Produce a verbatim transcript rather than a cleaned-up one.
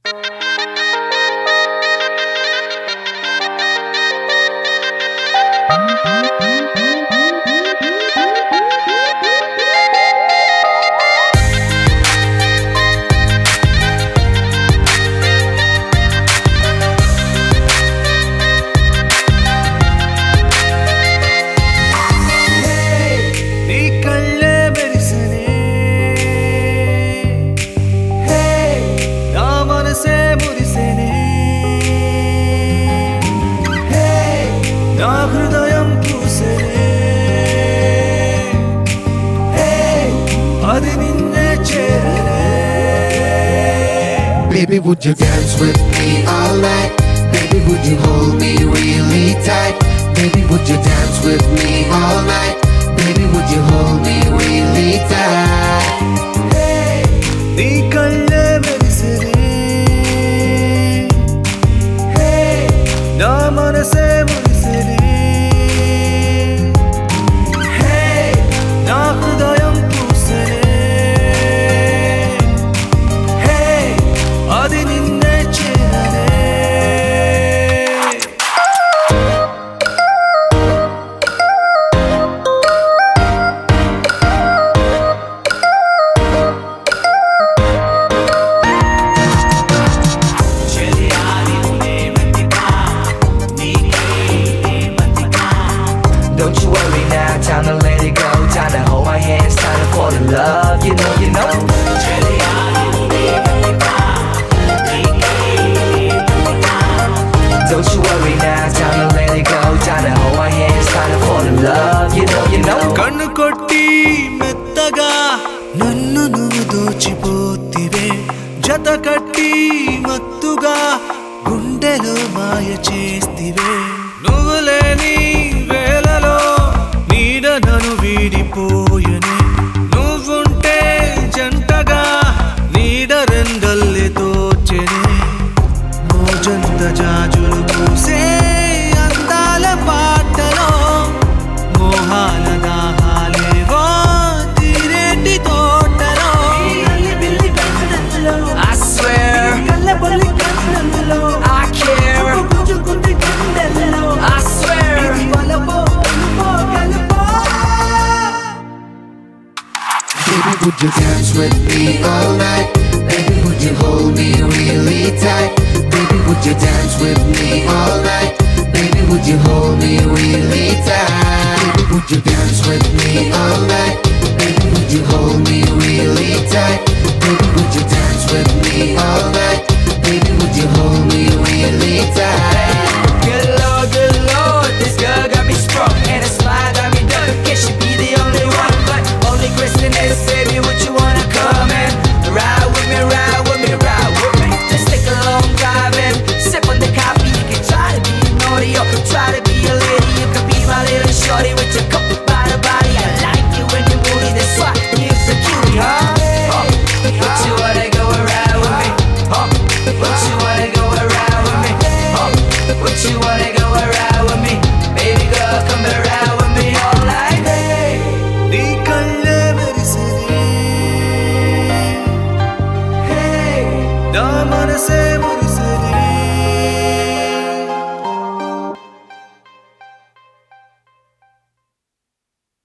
Baby, would you dance with me all night? Baby, would you hold me really tight? Baby, would you dance with me all night? Baby, would you hold me really tight? Hey, nee kalle merisane. Hey, na manase murisane. Hey, na hrudayam pusane. Don't you worry now, time to let it go. Time to hold my hands, time to fall in love. You know, you know. Don't you worry now, time to let it go. Time to hold my hands, time to fall in love. You know, you know. Kannu kotti mettaga nannu nuvu dochipottive jata katti mattuga gundelo maya chestive nuvu leni velalo needa nanu vidipoyane nuvunte jantaga needa rendalle dochene mojanta jajulu puse andala paatalo mohala dahalevo tireti totalo I swear I care. I swear. Baby, would you dance with me all night? Baby, would you hold me really tight? Baby, would you dance with me all night? Baby, would you hold me really tight? Baby, would you dance with me all night? Baby, would you hold me really tight? Baby, would you dance with me all night? Baby, would you hold me really tight? Good Lord, good Lord, this girl got me sprung and a smile got me done. Guess she be the only one, but only question is, baby, would you wanna come and ride with me, ride with me, ride with me? Let's take a long drive and sip on the coffee. You can try to be naughty or try to be a lady. You can be my little shorty with your cup by the body. I like you when you're moody, that's why you're so cutie, huh? huh? Would you wanna go and ride with me? Huh? Would you wanna go and ride with me? Huh? Would you wanna go and ride with me? Baby girl, come and ride with me all night. Hey. nee kalle merisane Hey. na manase